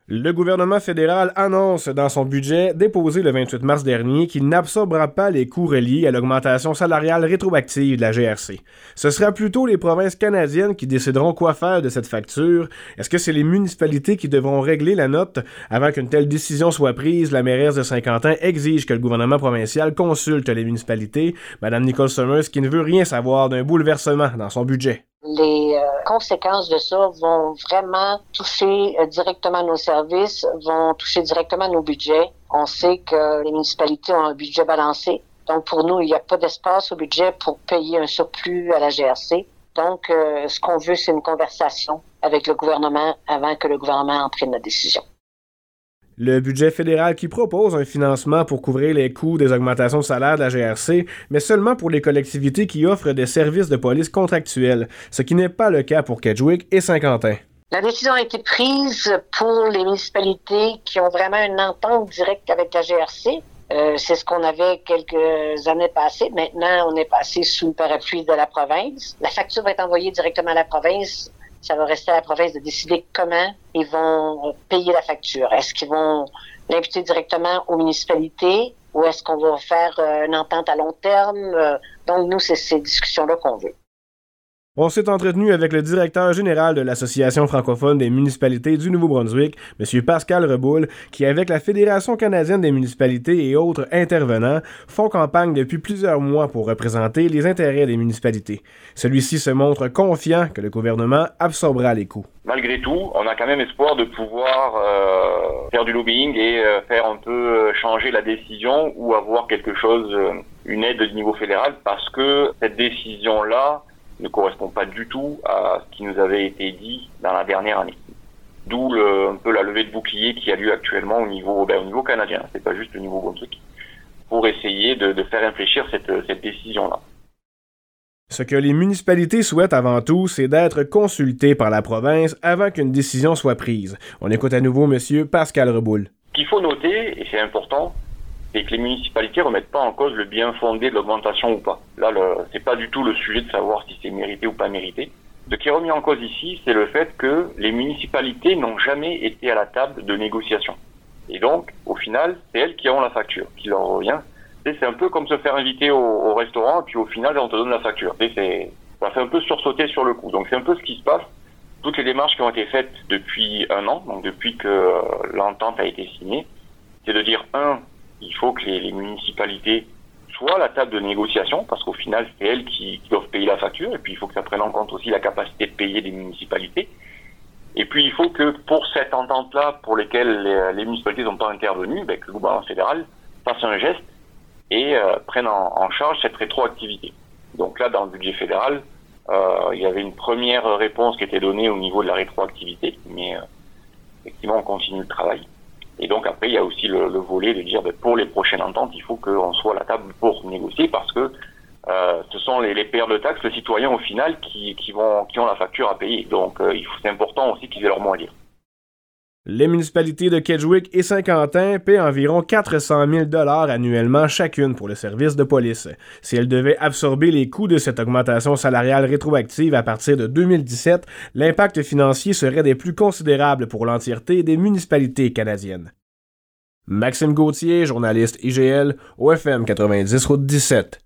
Le gouvernement fédéral annonce dans son budget déposé le 28 mars dernier qu'il n'absorbera pas les coûts reliés à l'augmentation salariale rétroactive de la GRC. Ce sera plutôt les provinces canadiennes qui décideront quoi faire de cette facture. Est-ce que c'est les municipalités qui devront régler la note? Avant qu'une telle décision soit prise, la mairesse de Saint-Quentin exige que le gouvernement provincial consulte les municipalités. Madame Nicole Summers qui ne veut rien savoir d'un bouleversement dans son budget. Les conséquences de ça vont vraiment toucher directement nos services, vont toucher directement nos budgets. On sait que les municipalités ont un budget balancé. Donc, pour nous, il n'y a pas d'espace au budget pour payer un surplus à la GRC. Donc, ce qu'on veut, c'est une conversation avec le gouvernement avant que le gouvernement en prenne la décision. Le budget fédéral qui propose un financement pour couvrir les coûts des augmentations de salaire de la GRC, mais seulement pour les collectivités qui offrent des services de police contractuels, ce qui n'est pas le cas pour Kedgewick et Saint-Quentin. La décision a été prise pour les municipalités qui ont vraiment une entente directe avec la GRC. C'est ce qu'on avait quelques années passées. Maintenant, on est passé sous le parapluie de la province. La facture va être envoyée directement à la province. Ça va rester à la province de décider comment ils vont payer la facture. Est-ce qu'ils vont l'imputer directement aux municipalités ou est-ce qu'on va faire une entente à long terme? Donc, nous, c'est ces discussions-là qu'on veut. On s'est entretenu avec le directeur général de l'Association francophone des municipalités du Nouveau-Brunswick, M. Pascal Reboul, qui, avec la Fédération canadienne des municipalités et autres intervenants, font campagne depuis plusieurs mois pour représenter les intérêts des municipalités. Celui-ci se montre confiant que le gouvernement absorbera les coûts. Malgré tout, on a quand même espoir de pouvoir faire du lobbying et faire un peu changer la décision ou avoir quelque chose, une aide du niveau fédéral, parce que cette décision-là ne correspond pas du tout à ce qui nous avait été dit dans la dernière année. D'où un peu la levée de bouclier qui a lieu actuellement au niveau canadien, c'est pas juste le niveau Brunswick, pour essayer de faire infléchir cette décision-là. Ce que les municipalités souhaitent avant tout, c'est d'être consultées par la province avant qu'une décision soit prise. On écoute à nouveau M. Pascal Reboul. Ce qu'il faut noter, et c'est important, c'est que les municipalités ne remettent pas en cause le bien fondé de l'augmentation ou pas. Là, c'est pas du tout le sujet de savoir si c'est mérité ou pas mérité. Ce qui est remis en cause ici, c'est le fait que les municipalités n'ont jamais été à la table de négociation. Et donc, au final, c'est elles qui ont la facture, qui leur revient. C'est un peu comme se faire inviter au restaurant, et puis au final, on te donne la facture. Ça fait un peu sursauter sur le coup. Donc, c'est un peu ce qui se passe. Toutes les démarches qui ont été faites depuis un an, donc depuis que l'entente a été signée, c'est de dire, il faut que les municipalités soient à la table de négociation, parce qu'au final, c'est elles qui doivent payer la facture, et puis il faut que ça prenne en compte aussi la capacité de payer des municipalités. Et puis il faut que pour cette entente-là, pour lesquelles les municipalités n'ont pas intervenu, que le gouvernement fédéral fasse un geste et prenne en charge cette rétroactivité. Donc là, dans le budget fédéral, il y avait une première réponse qui était donnée au niveau de la rétroactivité, mais effectivement, on continue le travail. Et donc après, il y a aussi le volet de dire pour les prochaines ententes, il faut qu'on soit à la table pour négocier parce que ce sont les payeurs de taxes, les citoyens au final, qui ont la facture à payer. Donc c'est important aussi qu'ils aient leur mot à dire. Les municipalités de Kedgewick et Saint-Quentin paient environ 400 000 $ annuellement chacune pour le service de police. Si elles devaient absorber les coûts de cette augmentation salariale rétroactive à partir de 2017, l'impact financier serait des plus considérables pour l'entièreté des municipalités canadiennes. Maxime Gauthier, journaliste IGL, au FM 90 Route 17.